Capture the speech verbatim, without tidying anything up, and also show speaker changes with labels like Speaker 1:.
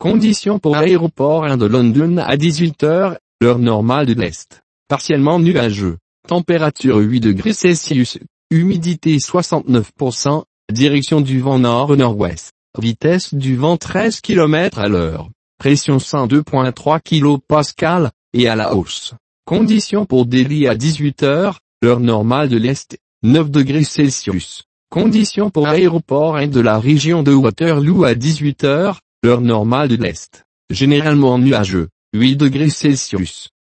Speaker 1: Conditions pour aéroport un de London à dix-huit heures, heure normale de l'Est. Partiellement nuageux. Température huit degrés Celsius. Humidité soixante-neuf pour cent. Direction du vent nord-nord-ouest. Vitesse du vent treize kilomètres à l'heure. Pression cent deux virgule trois kilopascales, et à la hausse. Conditions pour Delhi à dix-huit heures, heure normale de l'Est. neuf degrés Celsius. Conditions pour aéroport un de la région de Waterloo à dix-huit heures, heure normale de l'Est. Généralement nuageux. huit degrés Celsius.